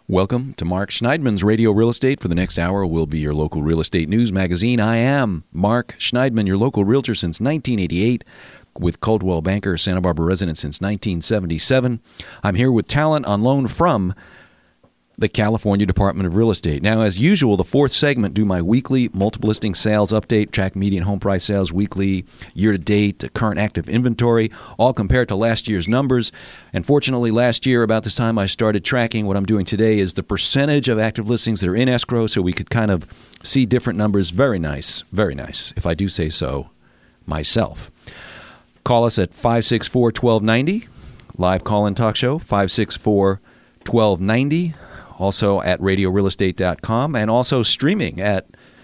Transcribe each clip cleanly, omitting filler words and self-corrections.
Welcome to Mark Schneidman's Radio Real Estate. For the next hour, we'll be your local real estate news magazine. I am Mark Schneidman, your local realtor since 1988, with Coldwell Banker, Santa Barbara resident since 1977. I'm here with talent on loan from the California Department of Real Estate. Now, as usual, the fourth segment, do my weekly multiple listing sales update, track median home price sales weekly, year-to-date, current active inventory, all compared to last year's numbers. And fortunately, last year, about this time, I started tracking. What I'm doing today is the percentage of active listings that are in escrow, so we could kind of see different numbers. Very nice, if I do say so myself. Call us at 564-1290, live call-in talk show, 564-1290. Also at radiorealestate.com, and also streaming at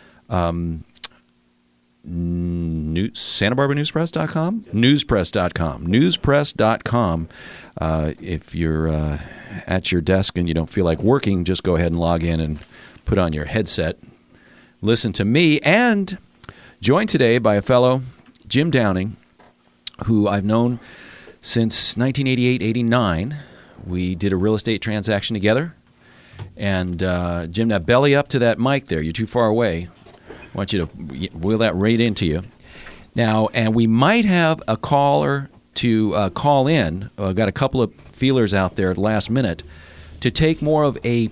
Santa Barbara Newspress.com? Newspress.com. Newspress.com. If you're at your desk and you don't feel like working, just go ahead and log in and put on your headset. Listen to me, and joined today by a fellow, Jim Downing, who I've known since 1988-89. We did a real estate transaction together. And Jim, now belly up to that mic there. You're too far away. I want you to wheel that right into you. Now, and we might have a caller to call in. Got a couple of feelers out there at the last minute to take more of a,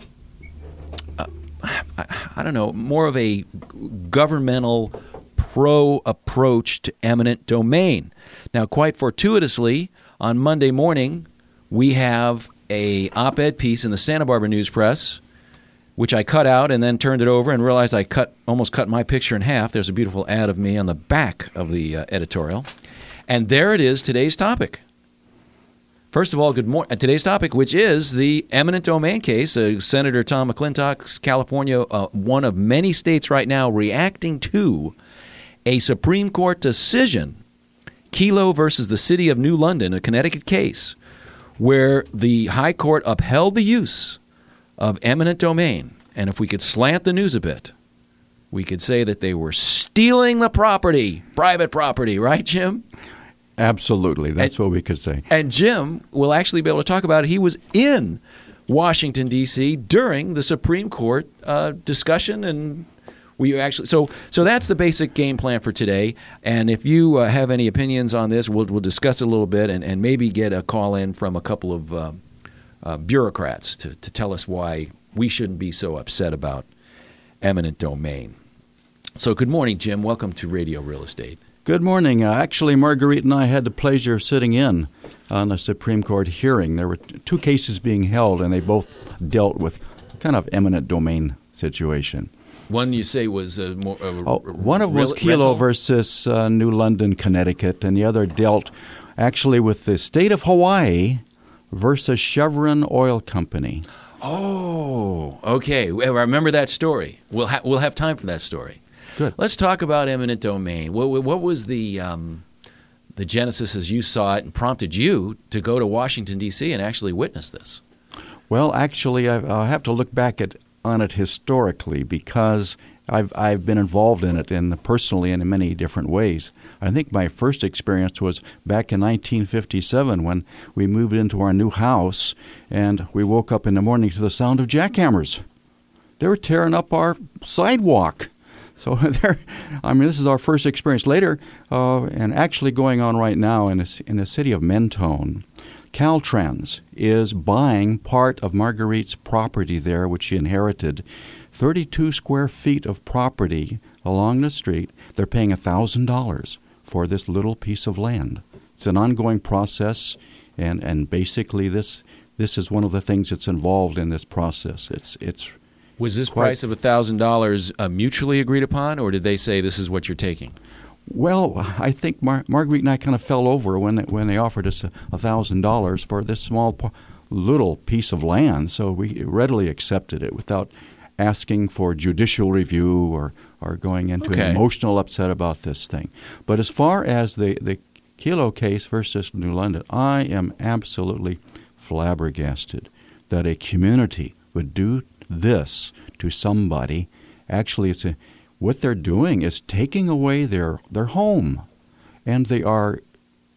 more of a governmental pro approach to eminent domain. Now, quite fortuitously, on Monday morning, we have a op-ed piece in the Santa Barbara News Press, which I cut out and then turned it over and realized I almost cut my picture in half. There's a beautiful ad of me on the back of the editorial. And there it is, today's topic. First of all, good morning. Today's topic, which is the eminent domain case. Senator Tom McClintock's California, one of many states right now reacting to a Supreme Court decision, Kelo versus the City of New London, a Connecticut case, where the High Court upheld the use of eminent domain. And if we could slant the news a bit, we could say that they were stealing the property, private property, right, Jim? Absolutely. That's what we could say. And Jim will actually be able to talk about it. He was in Washington, D.C. during the Supreme Court discussion, and we actually so that's the basic game plan for today. And if you have any opinions on this, we'll discuss it a little bit and maybe get a call in from a couple of bureaucrats to tell us why we shouldn't be so upset about eminent domain. So good morning, Jim. Welcome to Radio Real Estate. Good morning. Actually, Marguerite and I had the pleasure of sitting in on a Supreme Court hearing. There were two cases being held, and they both dealt with kind of eminent domain situation. One you say was one of was Kelo versus New London, Connecticut, and the other dealt actually with the state of Hawaii versus Chevron Oil Company. Oh, okay. I remember that story. We'll have time for that story. Good. Let's talk about eminent domain. What was the genesis as you saw it and prompted you to go to Washington, D.C. and actually witness this? Well, actually, I have to look back on it historically because I've been involved in it personally and in many different ways. I think my first experience was back in 1957 when we moved into our new house and we woke up in the morning to the sound of jackhammers. They were tearing up our sidewalk. So this is our first experience. Later, and actually going on right now in the city of Mentone, Caltrans is buying part of Marguerite's property there, which she inherited, 32 square feet of property along the street. They're paying $1,000 for this little piece of land. It's an ongoing process, and basically this is one of the things that's involved in this process. It's Was this price of $1,000 mutually agreed upon, or did they say this is what you're taking? Well, I think Marguerite and I kind of fell over when they offered us $1,000 for this small little piece of land, so we readily accepted it without asking for judicial review or going into an emotional upset about this thing. But as far as the Kelo case versus New London, I am absolutely flabbergasted that a community would do this to somebody. Actually, what they're doing is taking away their home, and they are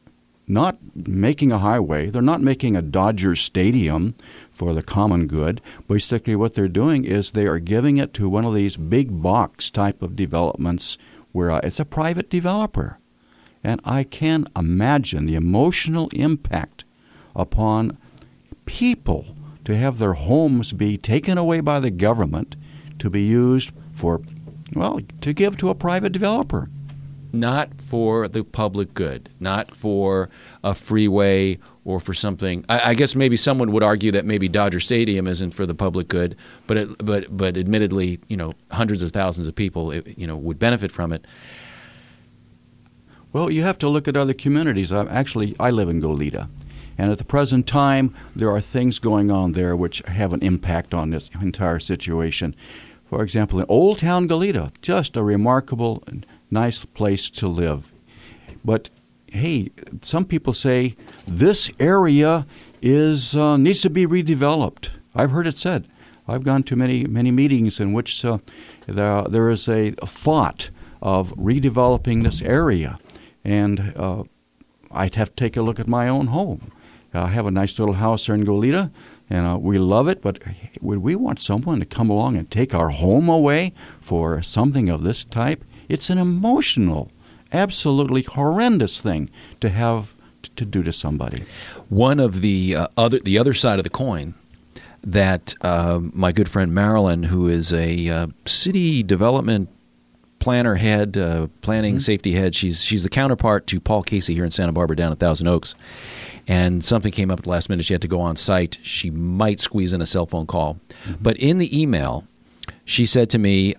not making a highway. They're not making a Dodger Stadium for the common good. Basically what they're doing is they are giving it to one of these big box type of developments where it's a private developer. And I can imagine the emotional impact upon people to have their homes be taken away by the government to be used for, well, to give to a private developer. Not for the public good, not for a freeway or for something. I guess maybe someone would argue that maybe Dodger Stadium isn't for the public good, but admittedly, hundreds of thousands of people, would benefit from it. Well, you have to look at other communities. I live in Goleta, and at the present time, there are things going on there which have an impact on this entire situation. For example, in Old Town Goleta, just a remarkable, nice place to live. But hey, some people say this area needs to be redeveloped. I've heard it said. I've gone to many meetings in which there is a thought of redeveloping this area, and I'd have to take a look at my own home. I have a nice little house here in Goleta, and we love it, but would we want someone to come along and take our home away for something of this type? It's an emotional, absolutely horrendous thing to have to do to somebody. One of the other side of the coin that my good friend Marilyn, who is a city development planner head, planning safety head, she's the counterpart to Paul Casey here in Santa Barbara down at Thousand Oaks. And something came up at the last minute. She had to go on site. She might squeeze in a cell phone call. Mm-hmm. But in the email, she said to me,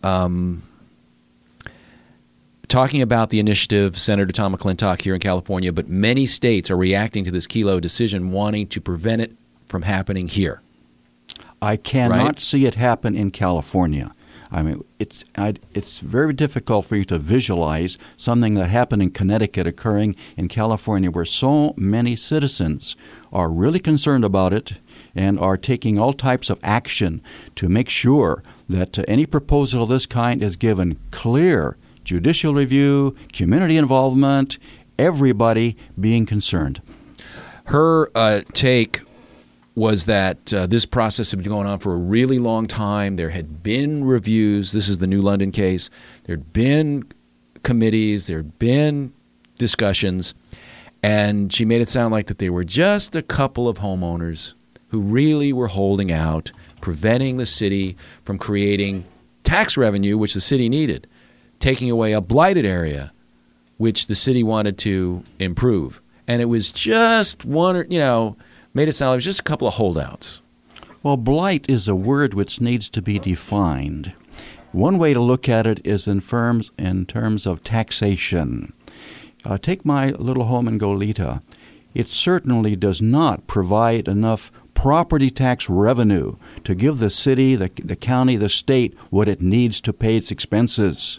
talking about the initiative, Senator Tom McClintock here in California, but many states are reacting to this Kelo decision, wanting to prevent it from happening here. I cannot see it happen in California. I mean, it's very difficult for you to visualize something that happened in Connecticut occurring in California, where so many citizens are really concerned about it and are taking all types of action to make sure that any proposal of this kind is given clear judicial review, community involvement, everybody being concerned. Her take was that this process had been going on for a really long time. There had been reviews. This is the New London case. There had been committees. There had been discussions. And she made it sound like that they were just a couple of homeowners who really were holding out, preventing the city from creating tax revenue, which the city needed, taking away a blighted area, which the city wanted to improve. And it was just made it sound like it was just a couple of holdouts. Well, blight is a word which needs to be defined. One way to look at it is in terms of taxation. Take my little home in Goleta. It certainly does not provide enough property tax revenue to give the city, the county, the state what it needs to pay its expenses.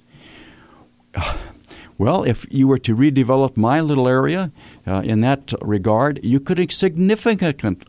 Well, if you were to redevelop my little area in that regard, you could significantly,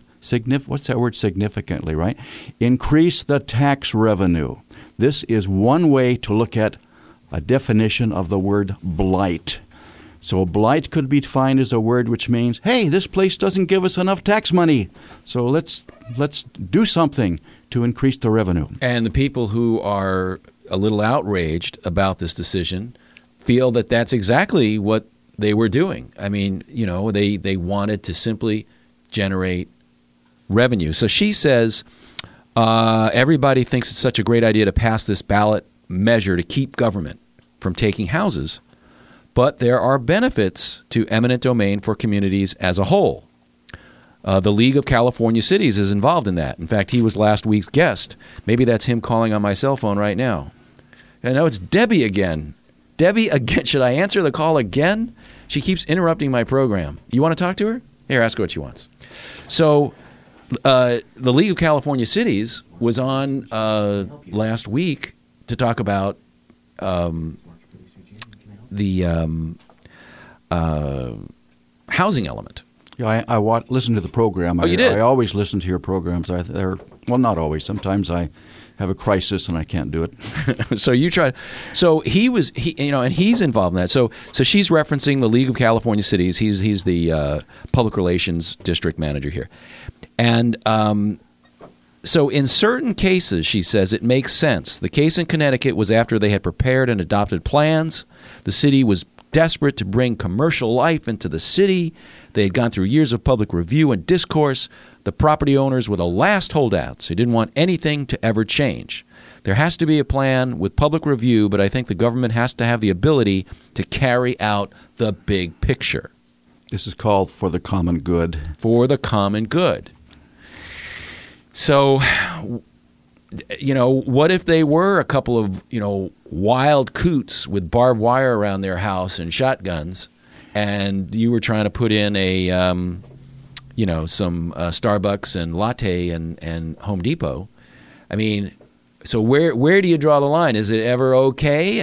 right? Increase the tax revenue. This is one way to look at a definition of the word blight. So blight could be defined as a word which means, hey, this place doesn't give us enough tax money, so let's do something to increase the revenue. And the people who are a little outraged about this decision feel that that's exactly what they were doing. I mean, they wanted to simply generate revenue. So she says everybody thinks it's such a great idea to pass this ballot measure to keep government from taking houses, but there are benefits to eminent domain for communities as a whole. The League of California Cities is involved in that. In fact, he was last week's guest. Maybe that's him calling on my cell phone right now. I know it's Debbie again. Debbie, again, should I answer the call again? She keeps interrupting my program. You want to talk to her? Here, ask her what she wants. So the League of California Cities was on last week to talk about the housing element. Yeah, I listen to the program. Oh, you did? I always listen to your programs. Well, not always. Sometimes I have a crisis and I can't do it. So you try. So and he's involved in that. So she's referencing the League of California Cities. He's the public relations district manager here, and so in certain cases, she says it makes sense. The case in Connecticut was after they had prepared and adopted plans. The city was desperate to bring commercial life into the city. They had gone through years of public review and discourse. The property owners were the last holdouts who didn't want anything to ever change. There has to be a plan with public review, but I think the government has to have the ability to carry out the big picture. This is called for the common good. For the common good. So, what if they were a couple of, wild coots with barbed wire around their house and shotguns, and you were trying to put in a, some Starbucks and latte and Home Depot? I mean, so where do you draw the line? Is it ever okay?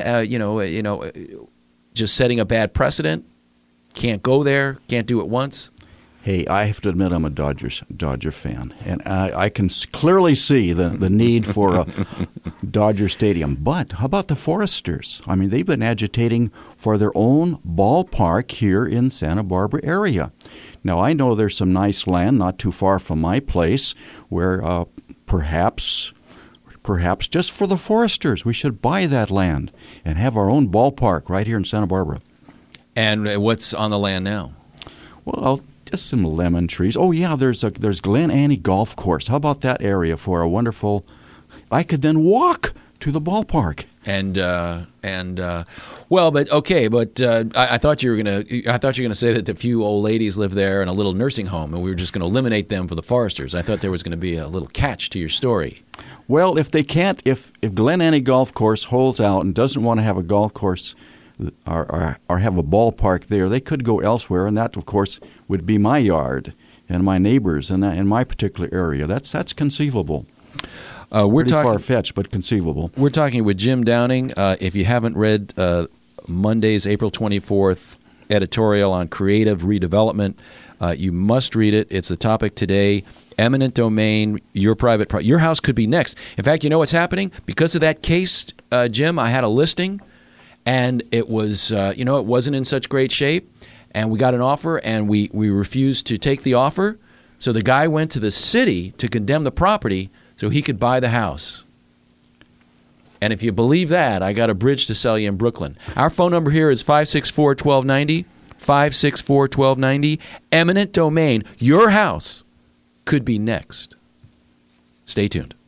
Just setting a bad precedent? Can't go there. Can't do it once. Hey, I have to admit I'm a Dodger fan, and I can clearly see the need for a Dodger Stadium. But how about the Foresters? I mean, they've been agitating for their own ballpark here in Santa Barbara area. Now, I know there's some nice land not too far from my place where perhaps just for the Foresters, we should buy that land and have our own ballpark right here in Santa Barbara. And what's on the land now? Well, just some lemon trees. Oh yeah, there's Glen Annie Golf Course. How about that area for a wonderful? I could then walk to the ballpark. I thought you were gonna say that the few old ladies live there in a little nursing home, and we were just going to eliminate them for the Foresters. I thought there was going to be a little catch to your story. Well, if they can't, if Glen Annie Golf Course holds out and doesn't want to have a golf course or have a ballpark there, they could go elsewhere, and that, of course, would be my yard and my neighbors in my particular area. That's conceivable. We're pretty far-fetched, but conceivable. We're talking with Jim Downing. If you haven't read Monday's April 24th editorial on creative redevelopment, you must read it. It's the topic today. Eminent domain, your house could be next. In fact, you know what's happening? Because of that case, Jim, I had a listing. And it was, it wasn't in such great shape. And we got an offer, and we refused to take the offer. So the guy went to the city to condemn the property so he could buy the house. And if you believe that, I got a bridge to sell you in Brooklyn. Our phone number here is 564-1290, 564-1290. Eminent domain, your house could be next. Stay tuned.